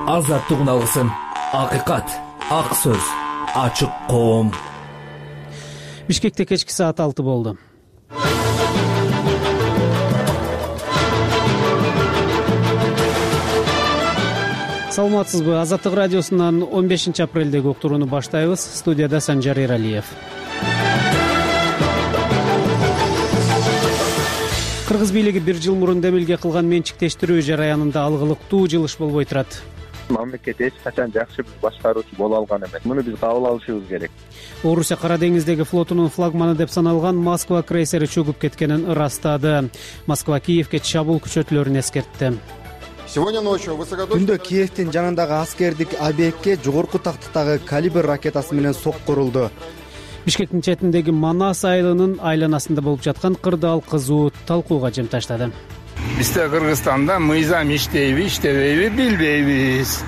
азаттыгын алгысың. Акыйкат, ак сөз, ачык коом. Бишкекте кечки саат 6 болду. Саламатсызбы? Азаттык радиосунан 15 апрелдеги уктурууну баштайбыз. Студияда Санжар Эралиев. Кыргыз бийлиги 1 жыл мурун демилге кылган менчиктештирүү жараянында алгылыктуу жылыш болбой турат. Мамлекет эч качан жакшы башкаруучу боло алган эмес. Муну биз кабыл алышыбыз керек. Орусия Кара деңиздеги флотунун флагманы деп саналган Москва крейсери чөгүп кеткенин ырастады. Москва Киевке чабуул күчөтүлөрүн эскертти. Түндө Киевдин жанындагы аскердик объектке жогорку тактыктагы калибр ракетасы менен сокку урулду. Бишкектин четиндеги Манас айылынын айланасында болуп жаткан кырдаал кызуу талкууга жем таштады. Бизде Кыргызстанда мыйзам иштейби, иштебейби билбейбиз.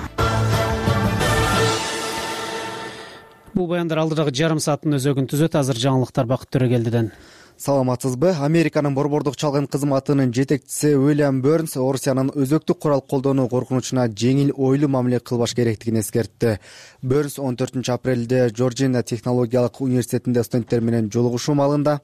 Бул баяндар алдыдагы жарым сааттын өзөгүн түзөт. Азыр жаңылыктар Бакыт Төрөгелдиден. Саламатсызбы? Американын борбордук чалгын кызматынын жетекчиси Уильям Бернс Орусиянын өзөктүк курал колдонуу коркунучуна жеңил ойлуу мамиле кылбаш керектигин эскертти. Бернс 14 апрелде Жоржия технологиялык университетинде студенттер менен жолугушуу маалында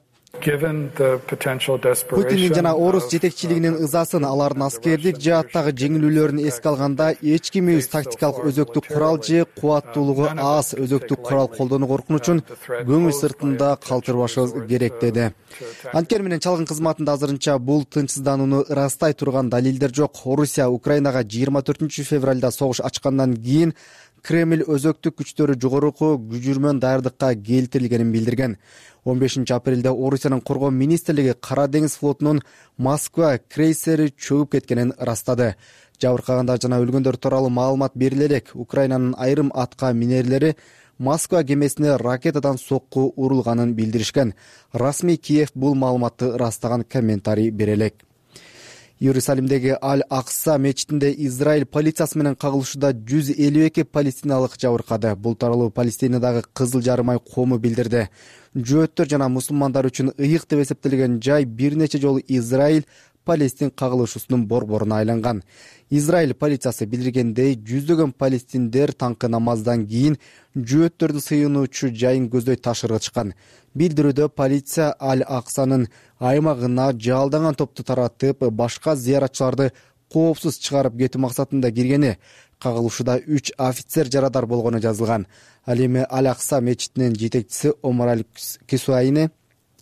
Путиндин жана орус жетекчилигинин ызасын, алардын аскердик жааттагы жеңилүүлөрүн эске алганда эч кимибиз тактикалык өзөктүк курал же кубаттуулугу аз өзөктүк курал колдонуу коркунучун көңүл сыртында калтырбашыбыз керек деди. Анткени менен чалгын кызматында азырынча бул тынчсызданууну ырастай турган далилдер жок. Орусия Украинага 24 февралда согуш ачкандан кийин Кремль өзөктүк күчтөрү жогорку күжүрмөн даярдыкка келтирилгенин билдирген. 15 апрелде Орусиянын коргоо министрлиги Кара деңиз флотунун Москва крейсери чөгүп кеткенин ырастады. Жабыркагандар жана өлгөндөр тууралуу маалымат бериле элек. Украинанын айрым атка минерлери Москва кемесине ракетадан сокку урулганын билдиришкен. Расмий Киев бул маалыматты ырастаган комментарий бере элек. Иерусалимдеги Аль-Акса мечитинде Израиль полициясы менен кагылышууда 152 палестиналык жабыркады. Бул тууралуу Палестинадагы Кызыл жарым ай коому билдирди. Жөөттөр жана мусулмандар үчүн ыйык деп эсептелген жай бир нече жолу Израиль Палестин кагылышуусунун борборуна айланган. Израиль полициясы билдиргендей, жүздөгөн палестиндер таңкы намаздан кийин жөөттөрдү сыйынуучу жайын көздөй ташырга чыккан. Билдирүүдө полиция Аль-Аксанын аймагына жалданган топту таратып, башка зыяратчыларды коопсуз чыгарып кетүү максатында киргени. Кагылышууда 3 офицер жарадар болгону жазылган. Ал эми Аль-Акса мечитинин жетекчиси Омар Аль-Кисуайни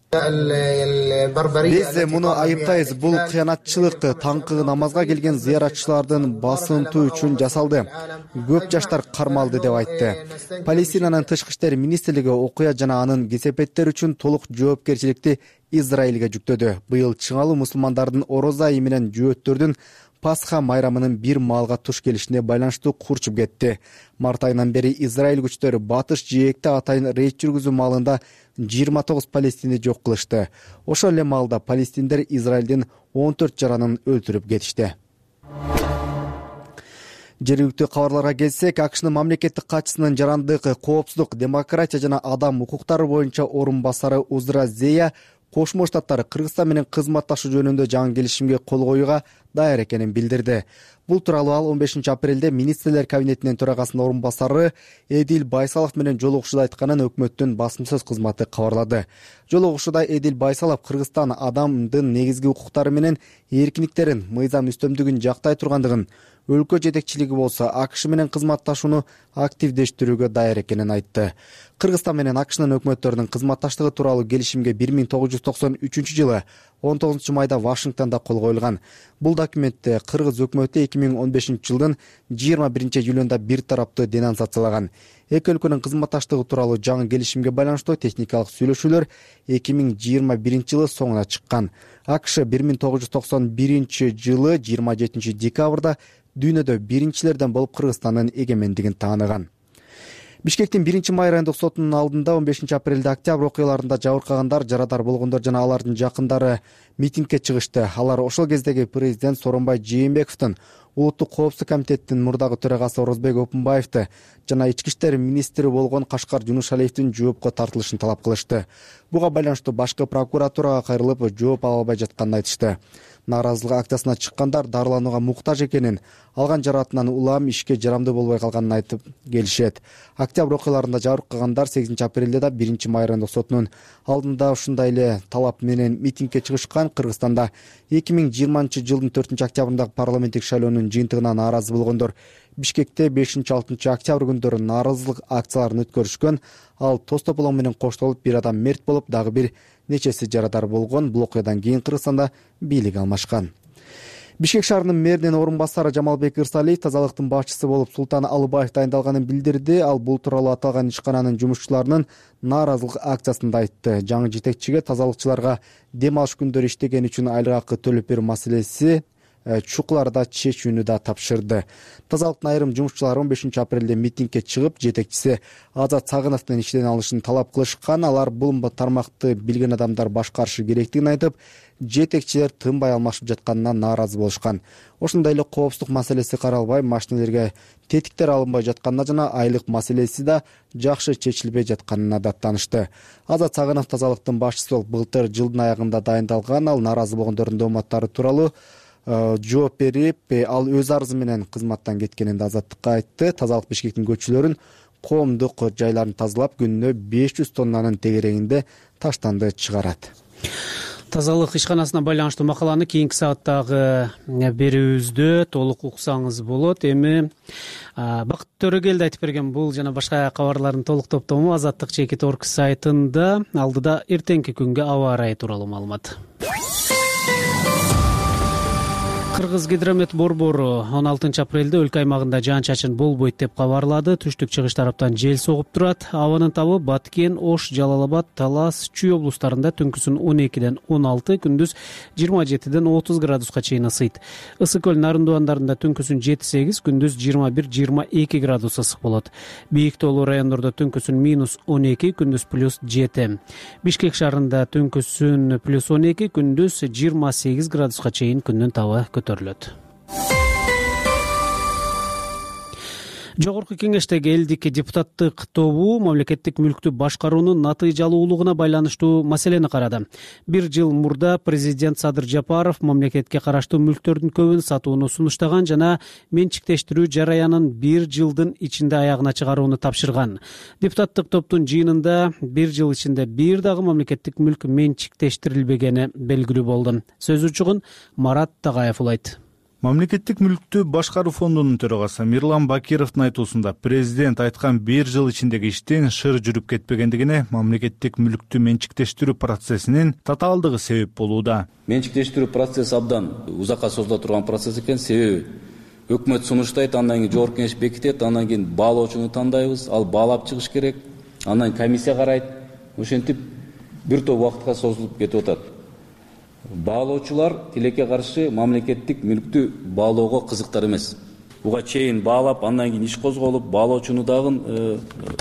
биз муну айыптайбыз. Бул кыянатчылык таңкы намазга келген зыяратчылардын басынтуу үчүн жасалды. Көп жаштар кармалды деп айтты. Палестинанын тышкы иштер министрлиги окуя жана анын кесепеттери үчүн толук жоопкерчиликти Израилге жүктөдү. Быйыл чыңалуу мусулмандардын ороза айы менен жөөттөрдүн Пасха майрамынын бир маалга туш келишине байланыштуу курчуп кетти. Март айынан бери Израиль күчтөрү батыш жээкте атайын рейд жүргүзүү маалында 29 палестинди жок кылышты. Ошол эле маалда палестиндер Израилдин 14 жаранын өлтүрүп кетишти. Жергиликтүү кабарларга келсек, АКШнын мамлекеттик катчысынын жарандык, коопсуздук, демократия жана адам укуктары боюнча орун басары Узра Зея Кошмо Штаттар Кыргызстан менен кызматташуу жөнүндө жаңы келишимге кол коюуга даяр экенин билдирди. Бул тууралуу ал 15 апрелде министрлер кабинетинин төрагасынын орун басары Эдил Байсалов менен жолугушууда айтканын өкмөттүн басма сөз кызматы кабарлады. Жолугушууда Эдил Байсалов Кыргызстан адамдын негизги укуктары менен эркиндиктерин, мыйзам үстөмдүгүн жактай тургандыгын, өлкө жетекчилиги болсо АКШ менен кызматташууну активдештирүүгө даяр экенин айтты. Кыргызстан менен АКШнын өкмөттөрүнүн кызматташтыгы тууралуу келишимге 1993 жылы 19 майда Вашингтонда кол коюлган. Бул документте Кыргыз өкмөтү 2015 жылдын 21 июлунда бир тараптуу денонсациялаган. Эки өлкөнүн кызматташтыгы тууралуу жаңы келишимге байланыштуу техникалык сүйлөшүүлөр 2021 жылы соңуна чыккан. АКШ 1991 жылы 27 декабрда дүйнөдө биринчилерден болуп Кыргызстандын эгемендигин тааныган. Бишкектин 1-май райондук сотунун алдында 15 апрелде октябрь окуяларында жабыркагандар, жарадар болгондор жана алардын жакындары митингге чыгышты. Алар ошол кездеги президент Сооронбай Жээнбековдун, Улуттук коопсуздук комитетинин мурдагы төрагасы Орозбек Опунбаевди жана ички иштер министри болгон Кашкар Жунушалиевдин жоопко тартылышын талап кылышты. Буга байланыштуу башкы прокуратурага кайрылып, жооп ала албай жатканын айтышты. нааразылык акциясына чыккандар дарыланууга муктаж экенин, алган жараатынан улам ишке жарамдуу болбой калганын айтып келишет. Октябрь окуяларында жабыркагандар 8 апрелде да 1 май райондук сотунун алдында ушундай эле талап менен митингге чыгышкан. Кыргызстанда 2020 жылдын 4 октябрындагы парламенттик шайлоонун жыйынтыгына нааразы болгондор Бишкекте 5-6 октябрь күндөрү нааразылык акцияларын өткөрүшкөн. Ал тоз тополоң менен коштолуп, бир адам мерт болуп, дагы бир нечеси жарадар болгон. Бул окуядан кийин Кыргызстанда бийлик алмашкан. Бишкек шаарынын мэринин орун басары Жамалбек Ырсалиев тазалыктын башчысы болуп Султан Алыбаев дайындалганын билдирди. Ал бул тууралуу аталган ишкананын жумушчуларынын нааразылык акциясында айтты. Жаңы жетекчиге тазалыкчыларга дем алыш күндөрү иштеген үчүн айлык акы төлөп берүү маселеси чукуларда чечүүнү да тапшырды. Тазалыктын айрым жумушчулары 15 апрелде митингге чыгып, жетекчиси Азат Сагыновдун иштен алышын талап кылышкан. Алар бул тармакты билген адамдар башкарышы керектигин айтып, жетекчилер тынбай алмашып жатканына нааразы болушкан. Ошондой эле коопсуздук маселеси каралбай, машинелерге тетиктер алынбай жатканына жана айлык маселеси да жакшы чечилбей жатканына даттанышты. Азат Сагынов тазалыктын башчысы болуп былтыр жылдын аягында дайындалган. Ал нааразы болгондордун дооматтары тууралуу жооп берип, ал өз арызы менен кызматтан кеткенин Азаттыкка айтты. Тазалык Бишкектин көчөлөрүн, коомдук жайларын тазалап, күнүнө 500 тоннанын тегерегинде таштанды чыгарат. Тазалык ишканасына байланыштуу макаланы кийинки сааттагы берүүбүздө толук уксаңыз болот. Эми Бакыт Төрөгелди айтып берген бул жана башка кабарлардын толук топтому Азаттык чекит орг сайтында. Алдыда эртеңки күнгө аба ырайы тууралуу маалымат. Кыргыз гидромет борбору 16 апрелде өлкө аймагында жаан-чачын болбойт деп кабарлады. Түштүк-чыгыш тараптан жел согуп турат. Абанын табы Баткен, Ош, Жалал-Абад, Талас, Чүй облустарында түнкүсүн 12ден 16, күндүз 27ден 30 градуска чейин ысыйт. Ысык көл Нарындуандарында түнкүсүн 7-8, күндүз 21-22 градус ысык болот. Бийик тоолуу райондордо түнкүсүн -12, күндүз +7. Бишкек шаарында түнкүсүн +12, күндүз 28 градуска чейин күндүн табы көтөрүлөт. Жогорку кеңештеги элдик депутаттык тобу мамлекеттик мүлктү башкаруунун натыйжалуулугуна байланыштуу маселени карады. Бир жыл мурда президент Садыр Жапаров мамлекетке караштуу мүлктөрдүн көбүн сатууну сунуштаган жана менчиктештирүү жараянын бир жылдын ичинде аягына чыгарууну тапшырган. Депутаттык топтун жыйынында бир жыл ичинде бир дагы мамлекеттик мүлк менчиктештирилбегени белгилүү болду. Сөз учугун Марат Тагаев улайт. Мамлекеттик мүлктү башкаруу фондунун төрагасы Мирлан Бакировдун айтуусунда президент айткан бир жыл ичиндеги иштин шыр жүрүп кетпегендигине мамлекеттик мүлктү менчиктештирүү процессинин татаалдыгы себеп болууда. Менчиктештирүү процесси абдан узакка созула турган процесс экен. Себеби өкмөт сунуштайт, андан кийин жогорку кеңеш бекитет, андан кийин баалоочуну тандайбыз, ал баалап чыгыш керек, андан комиссия карайт. Ошентип бир топ убакытка созулуп кетип атат. Баалоочулар тилекке каршы мамлекеттик мүлктү баалоого кызыктар эмес. Буга чейин баалап, андан кийин иш козголуп, баалоочуну дагы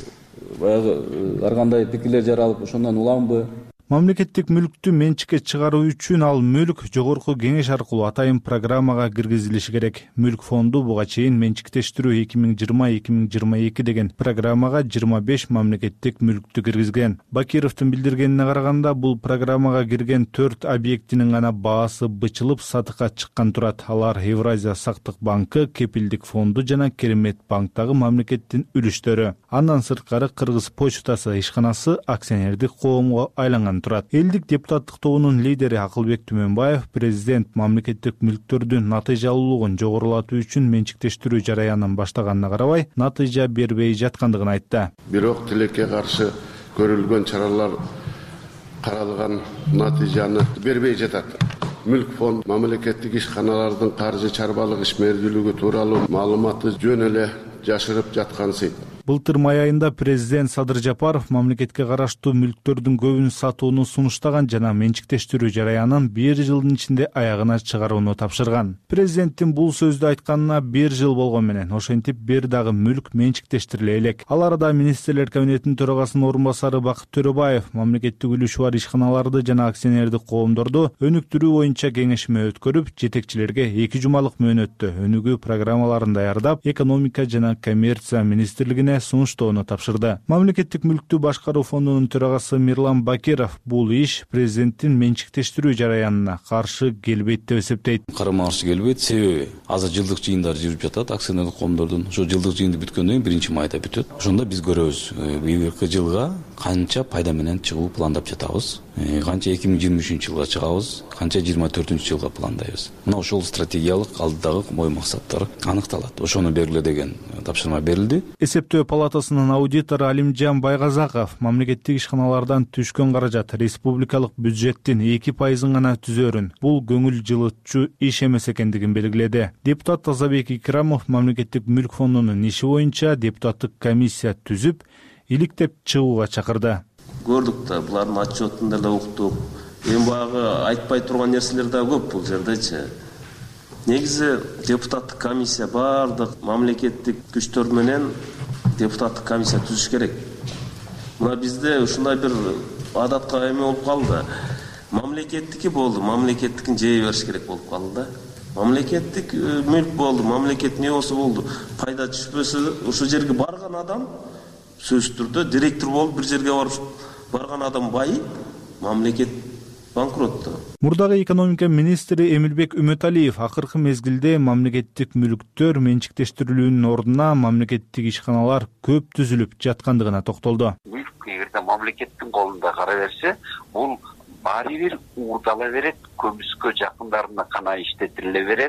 ар кандай пикирлер жаралып, ошондон уламбы? Мамлекеттик мүлктү менчикке чыгаруу үчүн ал мүлк жогорку кеңеш аркылуу атайын программага киргизилиши керек. Мүлк фонду буга чейин менчиктештирүү 2020-2022 деген программага 25 мамлекеттик мүлктү киргизген. Бакировдун билдиргенине караганда, бул программага кирген 4 объектинин гана баасы бычылып сатыкка чыккан турат. Алар Евразия сактык банкы, Кепилдик фонду жана Керемет банктагы мамлекеттин үлүштөрү. Андан сырткары Кыргыз почтасы ишканасы акционердик коомго айланган турат. Элдик депутаттык тобунун лидери Акылбек Түмөнбаев президент мамлекеттик мүлктөрдүн натыйжалуулугун жогорулатуу үчүн менчиктештирүү жараянын баштаганына карабай, натыйжа бербей жаткандыгын айтты. Бирок тилекке каршы көрүлгөн чаралар каралган натыйжаны бербей жатат. Мүлк фонд мамлекеттик ишканалардын каржы чарбалык ишмердүүлүгү тууралуу маалыматты жөн эле жашырып жаткансыйт. Былтыр май айында президент Садыр Жапаров мамлекетке караштуу мүлктөрдүн көбүн сатууну сунуштаган жана менчиктештирүү жараянын бир жылдын ичинде аягына чыгарууну тапшырган. Президенттин бул сөздү айтканына бир жыл болгон менен ошентип бир дагы мүлк менчиктештириле элек. Ал арада министрлер кабинетинин төрагасынын орун басары Бакыт Төрөбаев мамлекеттик үлүшү бар ишканаларды жана акционердик коомдорду өнүктүрүү боюнча кеңешме өткөрүп, жетекчилерге 2 жумалык мөөнөттө өнүгүү программаларын даярдап, экономика жана коммерция министрлигине мекемесине сунуштоону тапшырды. Мамлекеттик мүлктү башкаруу фондунун төрагасы Мирлан Бакиров бул иш президенттин менчиктештирүү жараянына каршы келбейт деп эсептейт. Карама каршы келбейт, себеби азыр жылдык жыйындар жүрүп жатат акционерлик коомдордун. Ошо жылдык жыйынды бүткөндөн кийин 1-майда бүтөт. Ошондо биз көрөбүз быйылкы жылга канча пайда менен чыгуу пландап жатабыз, канча 2023 жылга чыгабыз, канча 24 жылга пландайбыз. Мына ошол стратегиялык алдыдагы ой максаттар аныкталат. Ошону белгиле деген тапшырма берилди. Эсептөө палатасынын аудитору Алимжан Байгазаков мамлекеттик ишканалардан түшкөн каражат республикалык бюджеттин 2% гана түзөрүн бул көңүл жылытчу иш эмес экендигин белгиледи. Депутат Тазабек Икрамов мамлекеттик мүлк фондунун иши боюнча депутаттык комиссия түзүп, иликтеп чыгууга чакырды. Көрдүк да, булардын отчетунда да уктук. Эми багы айтпай турган нерселер да көп бул жердечи. Негизи депутаттык комиссия бардык мамлекеттик күчтөр менен депутаттык комиссия түзүш керек. Мына бизде ушундай бир адатка эме болуп калды. Мамлекеттики болду, мамлекеттикин жей бериш керек болуп калды да. Мамлекеттик мүлк болду, мамлекет не болду. Пайда түшпөсө ошол жерге барган адам сөзсүз түрдө директор болуп бир жерге барган адам байып, мамлекет банкротто. Мурдагы экономика министри Эмилбек Үмөталиев акыркы мезгилде мамлекеттик мүлктөр менчиктештирилүүнүн ордуна мамлекеттик ишканалар көп түзүлүп жаткандыгына токтолду. Мүлк эгерде мамлекеттин колунда кала берсе, бул баары бир уурдала берет, көмүскө жакындарына гана иштетиле берет,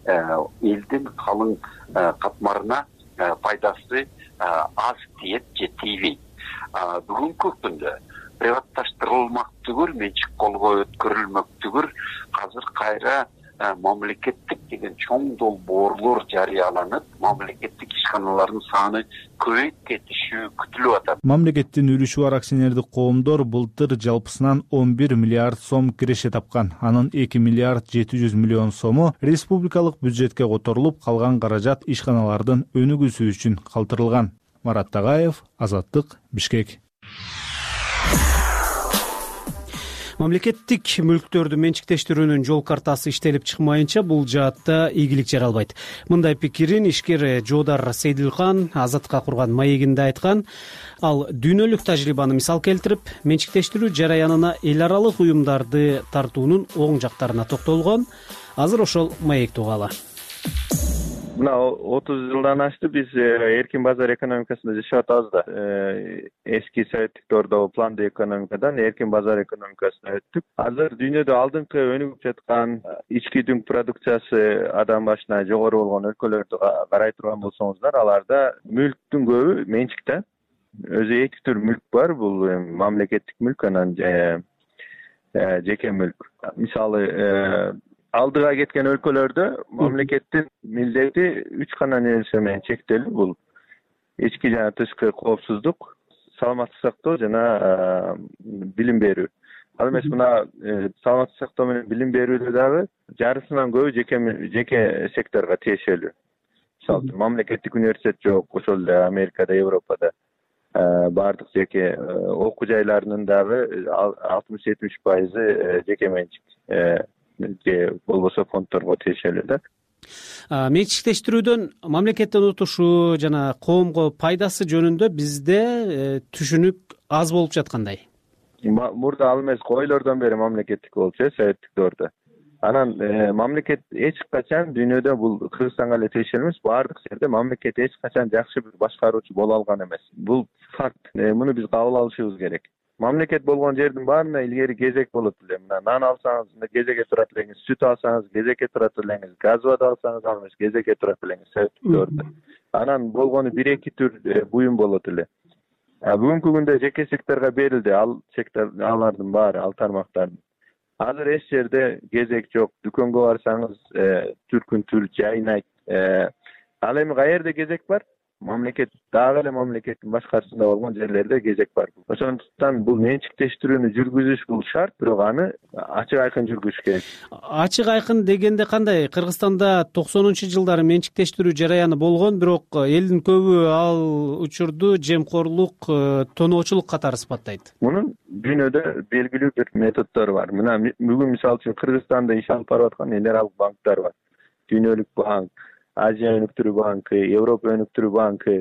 элдин калың катмарына пайдасы аз тиет же тийбейт. Бүгүнкү күндө приватташтырылмак түгүл, менчик колго өткөрүлмөк түгүл, азыр кайра мамлекеттик деген чоң долбоорлор жарыяланып, мамлекеттик ишканалардын саны көбөйүп кетиши күтүлүп атат. Мамлекеттин үлүшү бар акционердик коомдор былтыр жалпысынан 11 миллиард сом киреше тапкан. Анын 2 миллиард 700 миллион сому республикалык бюджетке которулуп, калган каражат ишканалардын өнүгүүсү үчүн калтырылган. Марат Тагаев, Азаттык, Бишкек. Мамлекеттик мүлктөрдү менчиктештирүүнүн жол картасы иштелип чыкмайынча бул жаатта ийгилик жаралбайт. Мындай пикирин ишкер Жоодар Сейдилхан Азатка курган маегинде айткан. Ал дүйнөлүк тажрыйбаны мисал келтирип, менчиктештирүү жараянына эл аралык уюмдарды тартуунун оң жактарына токтолгон. Азыр ошол маекти угалы. Мына 30 жылдан ашты биз эркин базар экономикасында жашап атабыз да. Эски советтик доордогу пландуу экономикадан эркин базар экономикасына өттүк. Азыр дүйнөдө алдыңкы өнүгүп жаткан ички дүң продукциясы адам башына жогору болгон өлкөлөрдү карай турган болсоңуздар, аларда мүлктүн көбү менчикте. Өзү эки түр мүлк бар, бул мамлекеттик мүлк анан жеке мүлк. Мисалы алдыга кеткен өлкөлөрдө мамлекеттин милдети 3 гана нерсе менен чектелүү. Бул ички жана тышкы коопсуздук, саламаттык сактоо жана билим берүү. Ал эмес мына саламаттык сактоо менен билим берүүдө дагы жарысынан көбү жеке секторго тиешелүү. Мисалы мамлекеттик университет жок, ошол эле Америкада, Европада бардык жеке окуу жайларынын дагы 60-70% жеке менчик. Болбосо фондторго тиешелүү да. Менчиктештирүүдөн мамлекеттен утушу жана коомго пайдасы жөнүндө бизде түшүнүк аз болуп жаткандай. Мурда ал эмес койлордон бери мамлекеттик болчу, советтик доордо. Анан мамлекет эч качан дүйнөдө бул Кыргызстанга эле тиешелүү эмес, баардык жерде мамлекет эч качан жакшы бир башкаруучу боло алган эмес. Бул факт. Муну биз кабыл алышыбыз керек. Мамлекет болгон жердин баарына илгери кезек болот эле. Мына нан алсаңыз, кезекке турат элеңиз, сүт алсаңыз, кезекке турат элеңиз, газ вода алсаңыз, ал эмес кезекке турат элеңиз, советтик доордо. Анан болгону 1-2 түр буюм болот эле. Бүгүнкү күндө жеке секторго берилди, ал сектор, алардын баары, ал тармактардын. Азыр эч жерде кезек жок. Дүкөнгө барсаңыз, түркүн түр жайнайт. Ал эми каерде кезек бар? Мамлекет дагы эле мамлекеттин башкаруусунда болгон жерлерде кезек бар. Ошондуктан бул менчиктештирүүнү жүргүзүш бул шарт, бирок аны ачык айкын жүргүзүш керек. Ачык айкын дегенде кандай? Кыргызстанда 90-жылдары менчиктештирүү жараяны болгон, бирок элдин көбү ал учурду жемкорлук, тоноочулук катары сыпаттайт. Мунун Дүйнөдө белгилүү бир методдор бар. Мына бүгүн мисалы үчүн Кыргызстанда иш алып барып аткан эл аралык банктар бар. Дүйнөлүк банк, Азия өнүктүрүү банкы, Европа өнүктүрүү банкы,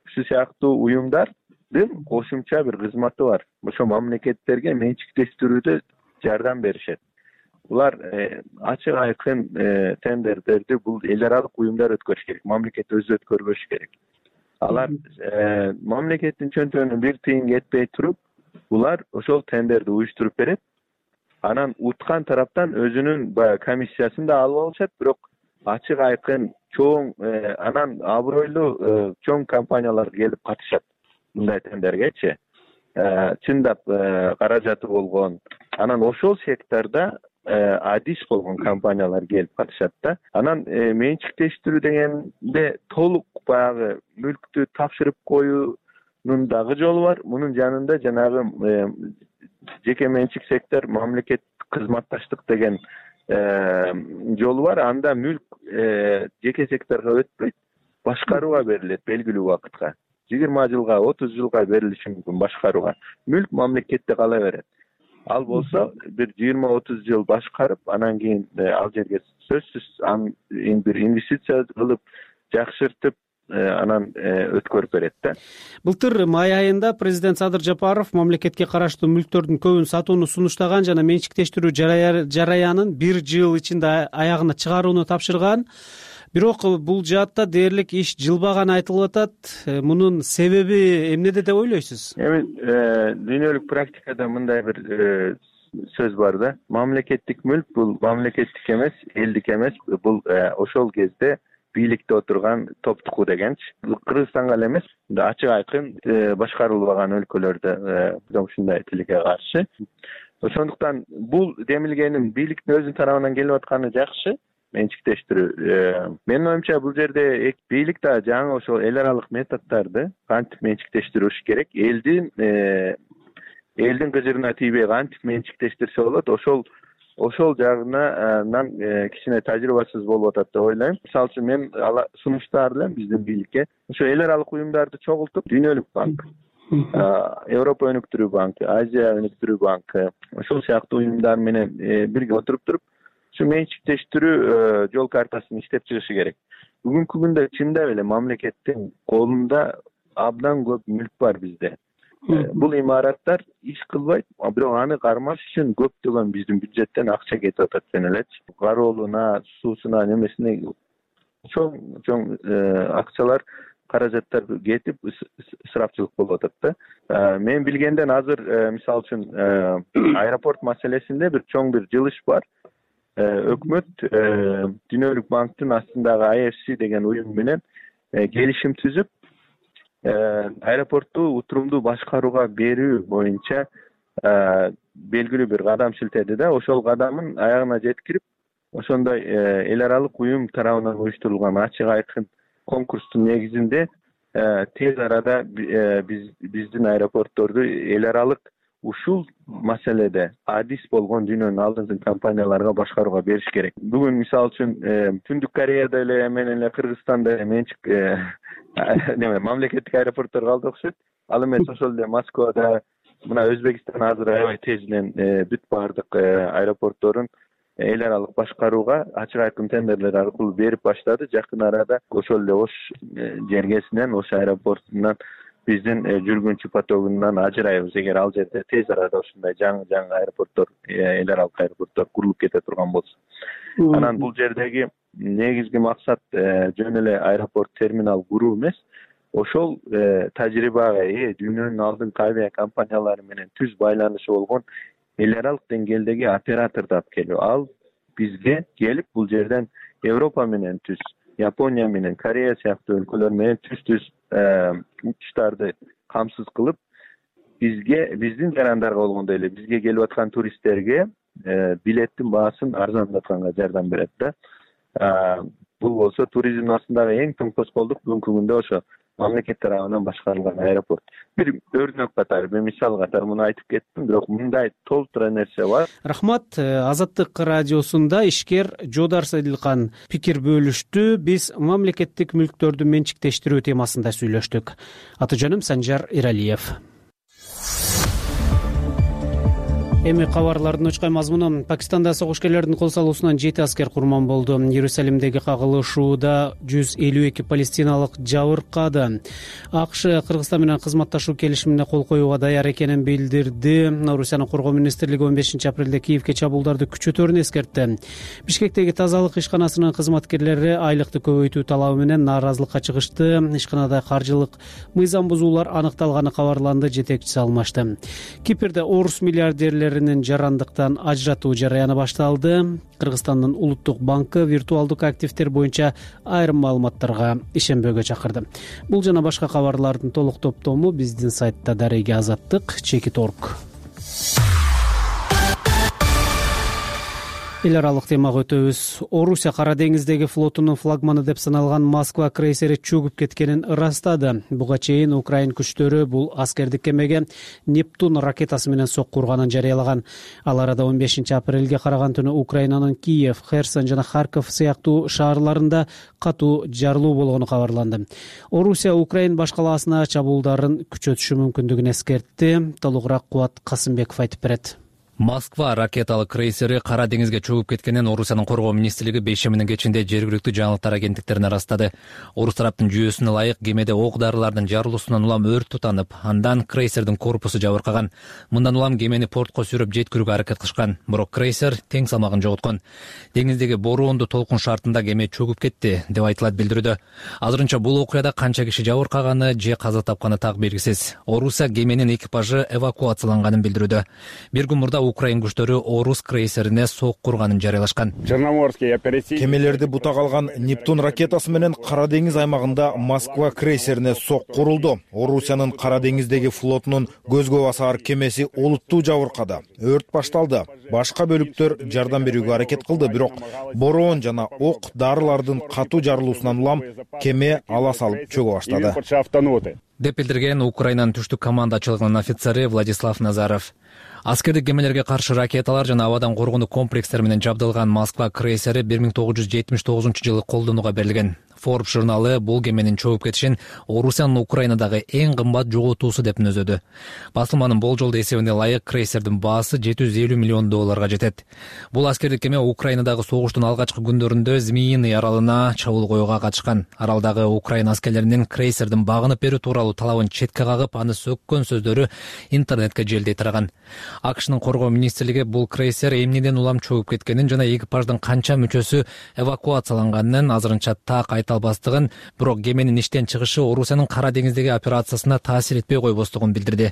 ушул сыяктуу уюмдардын кошумча бир кызматы бар. Ошо мамлекеттерге менчиктештирүүдө жардам беришет. Булар ачык айкын тендердерди бул эл аралык уюмдар өткөрүш керек, мамлекет өзү өткөрбөш керек. Алар мамлекеттин чөнтөгүнөн бир тыйын кетпей туруп, булар ошол тендерди уюштуруп берет. Анан уткан тараптан өзүнүн баягы комиссиясын да алып алышат, бирок ачык айкын чоң анан абройлуу чоң компаниялар келип катышат мындай тендергечи. Чындап каражаты болгон, анан ошол секторда адис болгон компаниялар келип катышат да. Анан менчиктештирүү дегенде толук баягы мүлктү тапшырып коюунун дагы жолу бар. Мунун жанында жанагы жеке менчик сектор, мамлекет кызматташтык деген жолу бар. Анда мүлк жеке секторго өтпөйт, башкарууга берилет белгилүү убакытка. 20 жылга, 30 жылга берилиши мүмкүн башкарууга. Мүлк мамлекетте кала берет. Ал болсо бир 20-30 жыл башкарып, анан кийин ал жерге сөзсүз бир инвестиция кылып, жакшыртып, анан өткөрүп берет да. Былтыр май айында президент Садыр Жапаров мамлекетке караштуу мүлктөрдүн көбүн сатууну сунуштаган жана менчиктештирүү жараянын 1 жыл ичинде аягына чыгарууну тапшырган. Бирок бул жаатта дээрлик иш жылбаганы айтылып атат. Мунун себеби эмнеде деп ойлойсуз? Эми дүйнөлүк практикада мындай бир сөз бар да. Мамлекеттик мүлк бул мамлекеттик эмес, элдик эмес, бул ошол кезде бийликте отурган топтуку дегенчи. Кыргызстанга эле эмес, ачык айкын башкарылбаган өлкөлөрдө ушундай тилге каршы. Ошондуктан бул демилгенин бийликтин өзүнүн тарабынан келип атканы жакшы. Менчиктештирүү. Менин оюмча бул жерде бийлик да жаңы ошол эл аралык методдорду кантип менчиктештириш керек, элдин кыжырына тийбей кантип менчиктештирсе болот, ошол жагынан кичине тажрыйбасыз болуп атат деп ойлойм. Мисалы үчүн мен сунуштаар элем биздин бийликке ошо эл аралык уюмдарды чогултуп, Дүйнөлүк банк, Европа өнүктүрүү банкы, Азия өнүктүрүү банкы, ошол сыяктуу уюмдар менен бирге отуруп туруп ушу менчиктештирүү жол картасын иштеп чыгышы керек. Бүгүнкү күндө чындап эле мамлекеттин колунда абдан көп мүлк бар бизде. Бул имараттар иш кылбайт, бирок аны кармаш үчүн көптөгөн биздин бюджеттен акча кетип атат ден элечи. Кароолуна, суусуна, немесине чоң акчалар, каражаттар кетип, ысырапчылык болуп атат да. Мен билгенден азыр мисалы үчүн аэропорт маселесинде чоң бир жылыш бар. Өкмөт Дүйнөлүк банктын астындагы IFC деген уюм менен келишим түзүп, аэропортту утурумдуу башкарууга берүү боюнча белгилүү бир кадам шилтеди да. Ошол кадамын аягына жеткирип, ошондой эл аралык уюм тарабынан уюштурулган ачык айкын конкурстун негизинде тез арада биздин аэропортторду эл аралык ушул маселеде адис болгон дүйнөнүн алдыңкы компанияларга башкарууга бериш керек. Бүгүн мисалы үчүн Түндүк Кореяда эле менен эле Кыргызстанда эле менчик мамлекеттик аэропорттор калды окшойт. Ал эмес ошол эле Москвада, мына Өзбекстан азыр аябай тезинен бүт баардык аэропортторун эл аралык башкарууга ачык айкын тендерлер аркылуу берип баштады. Жакын арада ошол эле Ош жергесинен, Ош аэропортунан биздин жүргүнчү потогунан ажырайбыз, эгер ал жерде тез арада ушундай жаңы аэропорттор, эл аралык аэропорттор курулуп кете турган болсо. Анан бул жердеги негизги максат жөн эле аэропорт терминал куруу эмес, ошол тажрыйбага дүйнөнүн алдыңкы авиа компаниялары менен түз байланышы болгон эл аралык деңгээлдеги операторду алып келүү. Ал бизге келип бул жерден Европа менен түз, Япония менен, Корея сыяктуу өлкөлөр менен түз учуштарды камсыз кылып, биздин жарандарга болгондой эле бизге келип аткан туристтерге билеттин баасын арзандатканга жардам берет да. Бул болсо туризмдин астындагы эң чоң тоскоолдук бүгүнкү күндө ошо мамлекет тарабынан башкарылган аэропорт. Бир өрнөк катары, бир мисал катары муну айтып кеттим, бирок мындай толтура нерсе бар. Рахмат. Азаттык радиосунда ишкер Жодар Садилкан пикир бөлүштү. Биз мамлекеттик мүлктөрдү менчиктештирүү темасында сүйлөштүк. Аты жөнүм Санжар Иралиев. Эми кабарлардын өчкай мазмуну. Пакистанда согушкерлердин кол салуусунан 7 аскер курман болду. Иерусалимдеги кагылышууда 152 палестиналык жабыркады. АКШ Кыргызстан менен кызматташуу келишимине кол коюуга даяр экенин билдирди. Орусиянын коргоо министрлиги 15 апрелде Киевге чабуулдарды күчөтөөрүн эскертти. Бишкектеги тазалык ишканасынын кызматкерлери айлыкты көбөйтүү талабы менен нааразылыкка чыгышты. Ишканада каржылык мыйзам бузуулар аныкталганы кабарланды. Жетекчиси алмашты. Кипрде орус миллиардерлери жарандыктан ажыратуу жараяны башталды. Кыргызстандын улуттук банкы виртуалдык активдер боюнча айрым маалыматтарга ишенбөөгө чакырды. Бул жана башка кабарлардын толук топтому биздин сайтта дареги азаттык /org. Эл аралык темага өтөбүз. Орусия Кара деңиздеги флотунун флагманы деп саналган Москва крейсери чөгүп кеткенин ырастады. Буга чейин Украин күчтөрү бул аскердик кемеге Нептун ракетасы менен сокку урганын жарыялаган. Ал арада 15 апрелге караган түнү Украинанын Киев, Херсон жана Харьков сыяктуу шаарларында катуу жарылуу болгону кабарланды. Орусия Украин баш калаасына чабуулдарын күчөтүшү мүмкүндүгүн эскертти. Толугураак Кубат Касымбеков айтып берет. Москва ракеталык крейсери Кара деңизге чөгүп кеткенин Орусиянын коргоо министрлиги бейшеминин кечинде жергиликтүү жаңылыктар агенттиктерине ырастады. Орус тараптын жүйөсүнө ылайык кемеде ок дарылардын жарылуусунан улам өрт тутанып, андан крейсердин корпусу жабыркаган. Мындан улам кемени портко сүйрөп жеткирүүгө аракет кылышкан. Бирок крейсер тең салмагын жоготкон. Деңиздеги бороондуу толкун шартында кеме чөгүп кетти деп айтылат билдирүүдө. Азырынча бул окуяда канча киши жабыркаганы же каза тапканы так белгисиз. Орусия кеменин экипажы эвакуацияланганын билдирүүдө. Бир күн мурда Украин күчтөрү орус крейсерине сокку урганын жарыялашкан. Кемелерди бута калган Нептун ракетасы менен Кара деңиз аймагында Москва крейсерине сокку урулду. Орусиянын Кара деңиздеги флотунун көзгө басар кемеси олуттуу жабыркады. Өрт башталды. Башка бөлүктөр жардам берүүгө аракет кылды, бирок бороон жана ок дарылардын катуу жарылуусунан улам кеме ала салып чөгө баштады. Деп билдирген Украинанын түштүк командачылыгынын офицери Владислав Назаров. Аскердик кемелерге каршы ракеталар жана абадан коргонуу комплекстер менен жабдылган Москва крейсери 1979 жылы колдонууга берилген. Forbes журналы бул кеменин чөгүп кетишин Орусиянын Украинадагы эң кымбат жоготуусу деп мүнөздөдү. Басылманын болжолдуу эсебине ылайык крейсердин баасы $750 миллион жетет. Бул аскердик кеме Украинадагы согуштун алгачкы күндөрүндө Змеиный аралына чабуул коюуга катышкан. Аралдагы Украин аскерлеринин крейсердин багынып берүү тууралуу талабын четке кагып, аны сөккөн сөздөрү интернетке желдей тараган. АКШнын коргоо министрлиги бул крейсер эмнеден улам чөгүп кеткенин жана экипаждын канча мүчөсү эвакуацияланганын азырынча так айта албастыгын, бирок кеменин иштен чыгышы Орусиянын Кара деңиздеги операциясына таасир этпей койбостугун билдирди.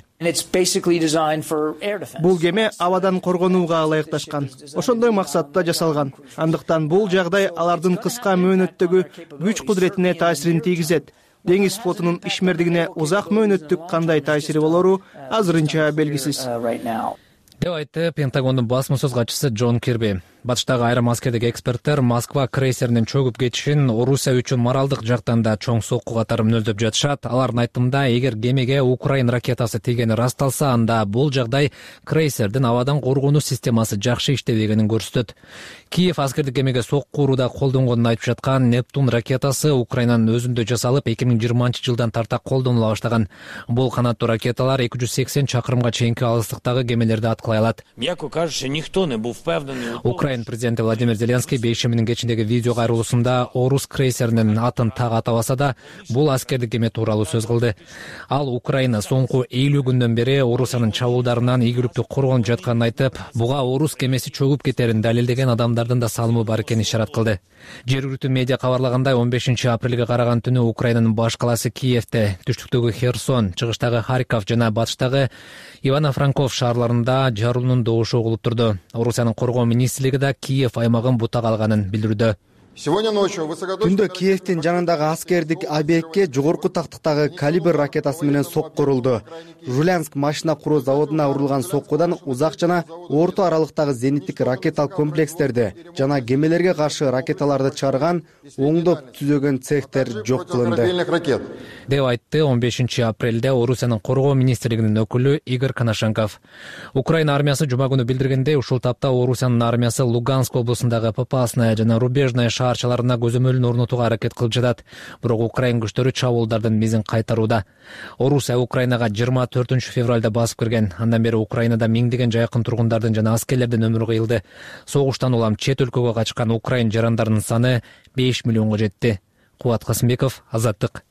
Бул кеме абадан коргонууга ылайыкташкан. Ошондой максатта жасалган. Андыктан бул жагдай алардын кыска мөөнөттөгү күч кудуретине таасирин тийгизет. Деңиз флотунун ишмердигине узак мөөнөттүк кандай таасири болору азырынча белгисиз. Деп айтты Пентагондун басма сөз катчысы Джон Кирби. Батыштагы айрым аскердик эксперттер Москва крейсеринин чөгүп кетишин Орусия үчүн моралдык жактан да чоң сокку катары мүнөздөп жатышат. Алардын айтымында, эгер кемеге Украин ракетасы тийгени расталса, анда бул жагдай крейсердин абадан коргонуу системасы жакшы иштебегенин көрсөтөт. Киев аскердик кемеге сокку урууда колдонгонун айтып жаткан Нептун ракетасы Украинанын өзүндө жасалып 2020 жылдан тарта колдонула баштаган. Бул канаттуу ракеталар 280 чакырымга чейинки алыстыктагы кемелерди аткылай алат. М'яко кажучи, ніхто не був впевнений. Украин президенти Владимир Зеленский бейшеминин кечиндеги видео кайрылуусунда орус крейсеринин атын так атабаса да, бул аскердик кеме тууралуу сөз кылды. Ал Украина соңку 50 күндөн бери Орусиянын чабуулдарынан ийгиликтүү коргонуп жатканын айтып, буга орус кемеси чөгүп кетерин далилдеген адамдардын да салымы бар экенин ишарат кылды. Жергиликтүү медиа кабарлагандай, 15 апрелге караган түнү Украинанын баш калаасы Киевте, түштүктөгү Херсон, чыгыштагы Харьков жана батыштагы Ивано-Франковск шаарларында жарылуунун добушу угулуп турду. Орусиянын коргоо министрлиги да Киев аймагын бута калганын билдирүүдө. Түндө Киевтин жанындагы аскердик объектке жогорку тактыктагы калибр ракетасы менен сокку урулду. Жулянск машина куруу заводуна урулган соккудан узак жана орто аралыктагы зениттик ракеталык комплекстерди жана кемелерге каршы ракеталарды чыгарган оңдоп түзөгөн цехтер жок кылынды. Деп айтты 15 апрелде Орусиянын коргоо министрлигинин өкүлү Игорь Коношенков. Украина армиясы жума күнү билдиргендей, ушул тапта Орусиянын армиясы Луганск облусундагы Попасная жана Рубежная шаарчаларына көзөмөлүн орнотууга аракет кылып жатат. Бирок Украин күчтөрү чабуулдардын мизин кайтарууда. Орусия Украинага 24 февралда басып кирген. Андан бери Украинада миңдеген жайкын тургундардын жана аскерлердин өмүрү кыйылды. Согуштан улам чет өлкөгө качкан украин жарандарынын саны 5 миллионго жетти. Кубат Касымбеков, Азаттык.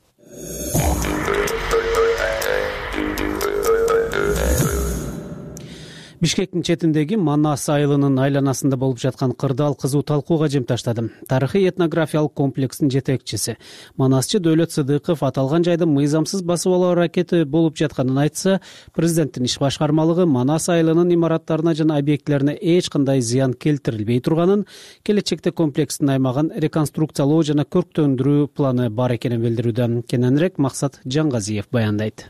Бишкектин четиндеги Манас айылынын айланасында болуп жаткан кырдаал кызуу талкууга жем таштады. Тарыхый этнографиялык комплекстин жетекчиси Манасчы Дөөлөт Сыдыков аталган жайды мыйзамсыз басып алуу аракети болуп жатканын айтса, президенттин иш башкармалыгы Манас айылынын имараттарына жана объектилерине эч кандай зыян келтирилбей турганын, келечекте комплекстин аймагын реконструкциялоо жана көрктөндүрүү планы бар экенин билдирүүдө. Кененирээк Максат Жаңгазиев баяндайт.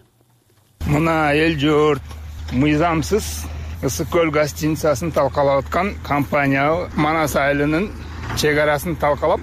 Мына эл журт мыйзамсыз Ысык көл гостиницасын талкалап аткан компания Манас айылынын чек арасын талкалап,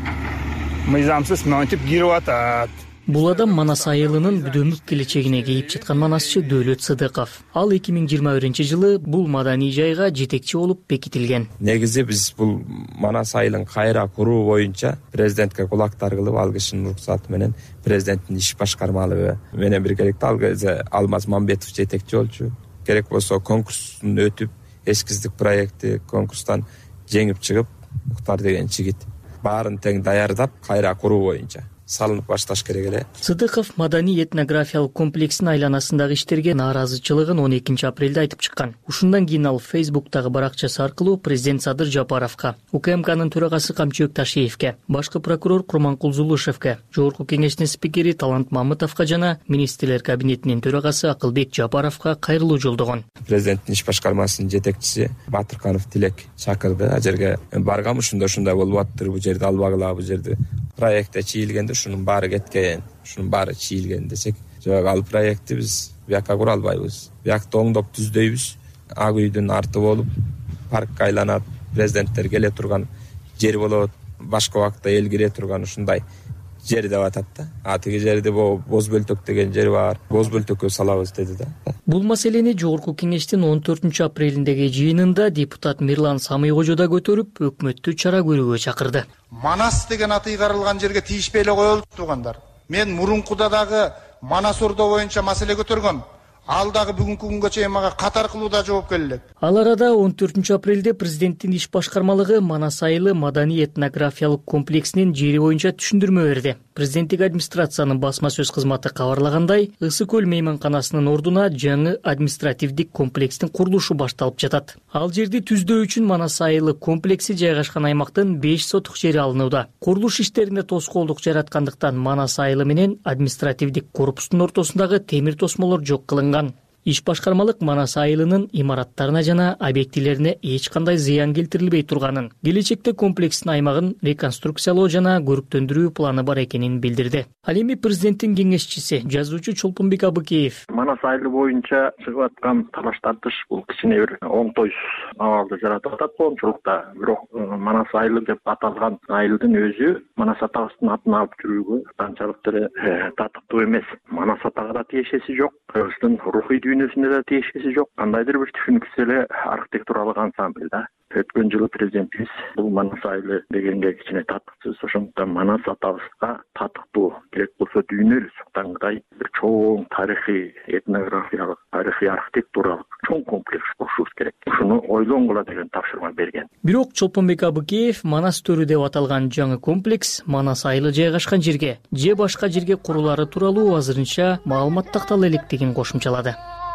мыйзамсыз монтип кирип атат. Бул адам Манас айылынын бүдөмүк келечегине кейип жаткан манасчы Дөөлөт Сыдыков. Ал 2021-жылы бул маданий жайга жетекчи болуп бекитилген. Негизи биз бул Манас айылын кайра куруу боюнча президентке кулактар кылып, ал кишинин уруксаты менен президенттин иш башкармалыгы менен биргеликте ал кезде Алмаз Мамбетов жетекчи болчу. Керек болсо конкурстун өтүп, эскиздик проекти конкурстан жеңип чыгып, Муктар деген жигит баарын тең даярдап, кайра куруу боюнча салынып башташ керек эле. Сыдыков маданий этнографиялык комплекстин айланасындагы иштерге нааразычылыгын 12 апрелде айтып чыккан. Ушундан кийин ал Фейсбуктагы баракчасы аркылуу президент Садыр Жапаровго, УКМКнын төрагасы Камчыбек Ташиевке, башкы прокурор Курманкул Зулушевке, жогорку кеңештин спикери Талант Мамытовго жана министрлер кабинетинин төрагасы Акылбек Жапаровго кайрылуу жолдогон. Президенттин иш башкармасынын жетекчиси Батырканов Тилек чакырды. А жерге баргам, ушундай болуп атыптыр, бул жерди албагыла, бул жерди проектте чийилгенде ушунун баары кеткен, ушунун баары чийилген десек, жок, ал проектти биз бияка кура албайбыз. Биякты оңдоп түздөйбүз. Ак үйдүн арты болуп, паркка айланат, президенттер келе турган жер болот, башка убакта эл кире турган ушундай жер деп атат да. Тиги жерди Боз Бөлтөк деген жер бар. Боз Бөлтөккө салабыз деди да. Бул маселени жогорку кеңештин 14 апрелиндеги жыйынында депутат Мирлан Самыйкожо да көтөрүп, өкмөттү чара көрүүгө чакырды. Манас деген аты ыйгарылган жерге тийишпей эле коелу туугандар. Мен мурункуда дагы Манас ордо боюнча маселе көтөргөм. Ал дагы бүгүнкү күнгө чейин мага катар кылууда жооп келет. Ал арада 14 апрелде президенттин иш башкармалыгы Манас айылы маданий этнографиялык комплексинин жери боюнча түшүндүрмө берди. Президенттик администрациянын басма сөз кызматы кабарлагандай, Ысык көл мейманканасынын ордуна жаңы административдик комплекстин курулушу башталып жатат. Ал жерди түздөө үчүн Манас айылы комплекси жайгашкан аймактын 5 сотук жери алынууда. Курулуш иштерине тоскоолдук жараткандыктан Манас айылы менен административдик корпустун ортосундагы темир тосмолор жок кылынган. Иш башкармалык Манас айылынын имараттарына жана объектилерине эч кандай зыян келтирилбей турганын, келечекте комплекстин аймагын реконструкциялоо жана көрктөндүрүү планы бар экенин билдирди. Ал эми президенттин кеңешчиси, жазуучу Чолпонбек Абыкеев Манас айылы боюнча чыгып аткан талаш тартыш бул кичине бир оңтойсуз абалды жаратып атат коомчулукта. Бирок Манас айылы деп аталган айылдын өзү Манас атабыздын атын алып жүрүүгө канчалык деле татыктуу эмес. Манас атага да тиешеси жок, Кыргыздын рухий дүйнөсүнө да тиешеси жок. Кандайдыр бир түшүнүксүз эле архитектуралык ансамбль да. Өткөн жылы президентибиз бул Манас айылы дегенге кичине татыксыз, ошондуктан Манас атабызга татыктуу, керек болсо дүйнөлүк сактангыдай бир чоң тарыхый, этнографиялык, тарыхый архитектуралык чоң комплекс курушубуз керек. Ушуну ойлонгула деген тапшырма берген. Бирок Чолпонбек Абыкеев Манас төрү деп аталган жаңы комплекс Манас айылы жайгашкан жерге же башка жерге курулары тууралуу азырынча маалымат тактала электигин кошумчалады.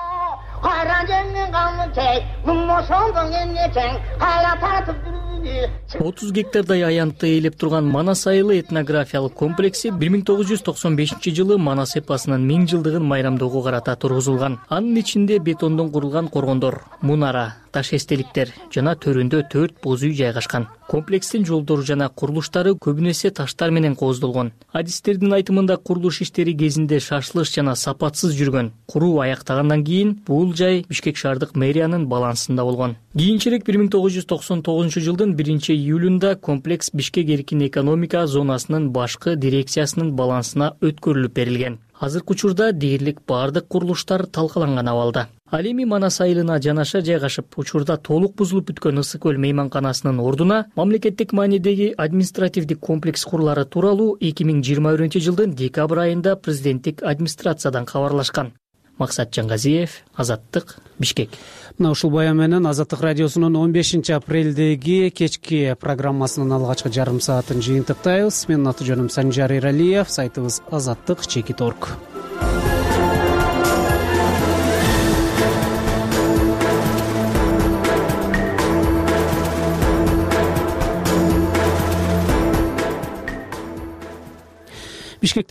30 гектардай аянтты ээлеп турган Манас айылы этнографиялык комплекси 1995-жылы Манас эпосунун 1000 жылдыгын майрамдоого карата тургузулган. Анын ичинде бетондон курулган коргондор, мунара, таш эстеликтер жана төрүндө 4 боз үй жайгашкан. Комплекстин жолдору жана курулуштары көбүнесе таштар менен кооздолгон. Адистердин айтымында курулуш иштери кезинде шашылыш жана сапатсыз жүргөн. Куруу аяктагандан кийин бул жай Бишкек шаардык мэриянын балансында болгон. Кийинчерээк 1999-жылдын 1-июлунда комплекс Бишкек эркин экономика зонасынын башкы дирекциясынын балансына өткөрүлүп берилген. Азыркы учурда дээрлик бардык курулуштар талкаланган абалда. Ал эми Манас айылына жанаша жайгашып, учурда толук бузулуп бүткөн Ысык көл мейманканасынын ордуна мамлекеттик маанидеги административдик комплекс курулары тууралуу 2021-жылдын декабрь айында президенттик администрациядан кабарлашкан. Максат Жангазиев, Азаттык, Бишкек. Мына ушул баян менен Азаттык радиосунун 15-апрелдеги кечки программасынын алгачкы жарым саатын жыйынтыктайбыз. Менин аты жөнүм Санжар Эралиев, сайтыбыз azаттык.org. Бишкекте